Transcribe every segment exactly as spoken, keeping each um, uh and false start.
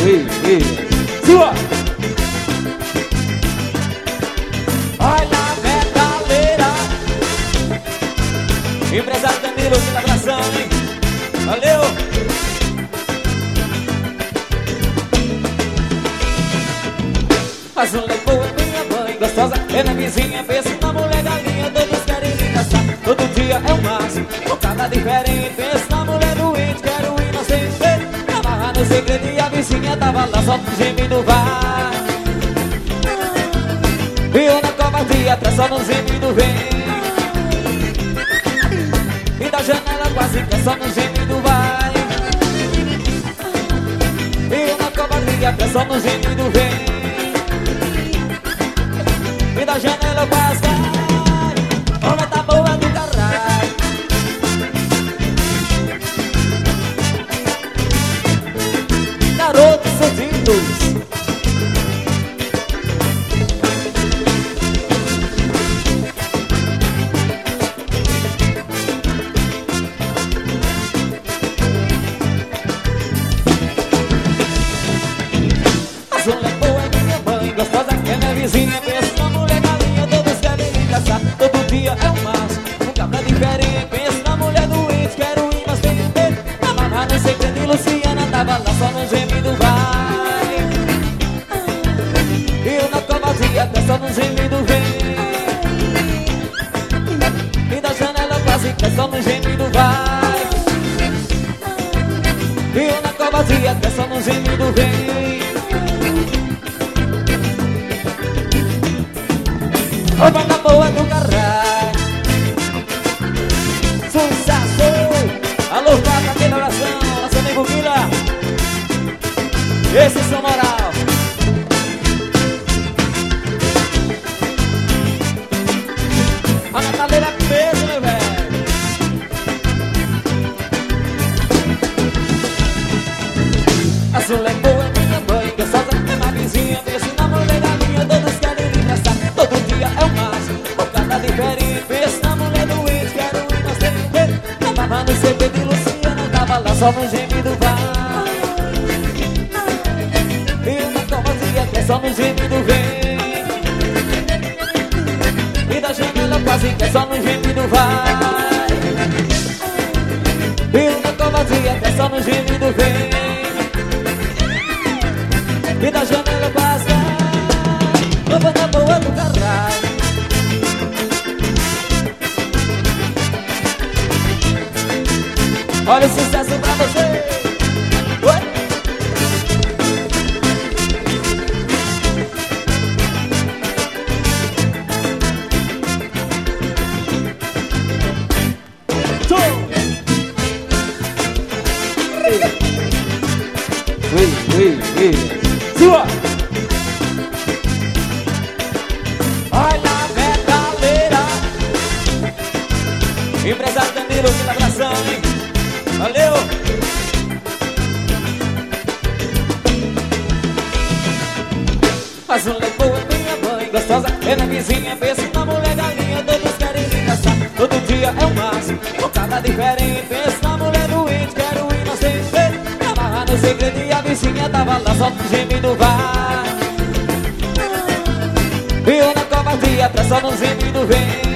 ei, ei. Sua! Olha a metaleira. Empresário Danilo, que abração, hein? Valeu! Mas um levou é minha mãe gostosa, é na vizinha, pensa na mulher galinha, todos querem me caçar. Todo dia é o máximo, focada diferente, pensa na mulher doente, quero inocente. Amarrar no segredo e a vizinha tava lá só gemindo vai. Eu na covardia, atrás só no gemido vem. E da janela quase que é só no gemido vai. Eu na covardia, atrás só no gemido vem. E da janela quase cai. Olha tá boa do caralho. Garotos sentidos. Mas uma boa é minha mãe gostosa, é minha vizinha, pensa na mulher galinha, todos querem me caçar. Todo dia é um máximo, um cabra diferente, pensa na mulher doente, quero ir, mas tem que ter. A mamãe no segredo e Luciana tava lá só no gemido vai. Eu na covardia, até só no gemido vem. E da janela quase que é só no gemido vai. Eu na covardia, até só no gemido vem. Oi, banda boa do caralho. Sucesso. Alô, Fábio, aqui na oração. Nosso amigo Vila. Esse são moral. A metaleira peso, meu velho. A Sula é boa, minha mãe gostosa, é uma vizinha, pensa na mulher galinha, todos querem me caçar. Todo dia é o máximo, focada diferente, pensa na mulher doente, quero ir, nós tem que ver. Tava no C P de Luciana, tava lá só no gemido vai. E na covardia, que é só no gemido vem. E da janela quase que é só no gemido vai. E na covardia, que é só no gemido vem. E da janela quase cai. Ô, banda boa do caralho. Olha o sucesso pra você. Oi. Ei, ei, ei. Sua! Olha a metaleira. Empresário Danilo, que abração, hein? Valeu! Mas um levou é minha mãe gostosa, é minha vizinha, pensa na mulher galinha, todos querem me caçar. Todo dia é o máximo, focada diferente, pensa na mulher doente, quero ir, mas sem ver. Amarrar no segredo e a vizinha tava lá só no gemido vai. Eu na covardia, atrás só no gemido vem.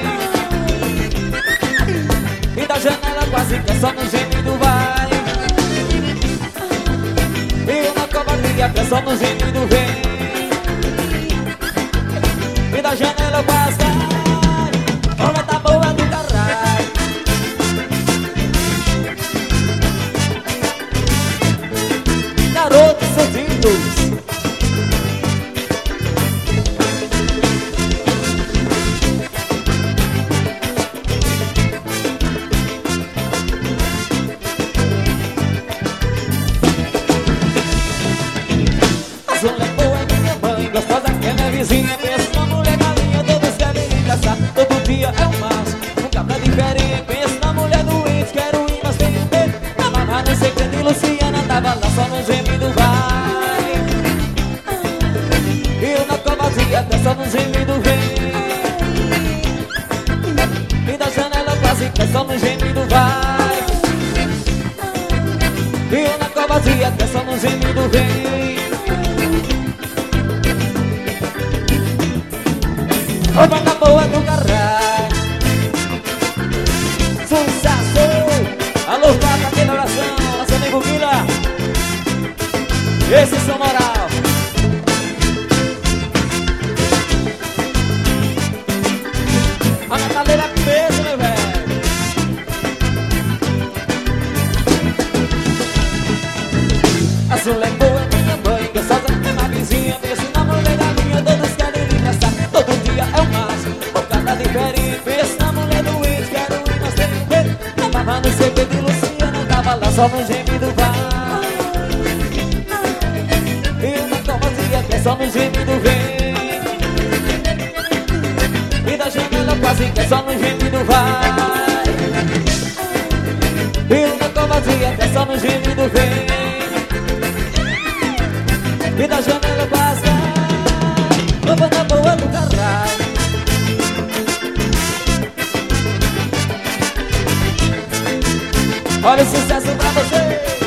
E da janela quase que é só no gemido vai. Eu na covardia, atrás só no gemido vem. E da janela quase cai. Olha tá boa do caralho. Garotos sentidos. Mas uma boa é minha mãe gostosa, é minha vizinha, pensa na mulher galinha, todos querem me caçar. Todo dia é o máximo, um cabra diferente, pensa na mulher doente, quero ir, mas tem que ter. A mamãe no segredo e Luciana tava lá só no gemido vai. Eu na covardia, até só no gemido vem. E da janela quase que é só no gemido vai. Eu na covardia, até só no gemido vem. só no gemido vai. E na covardia que é só no gemido vem. E da janela quase que é só no gemido vai. E na covardia que é só no gemido vem. E da janela quase vai. Vou na boa do caralho. Olha o sucesso pra você.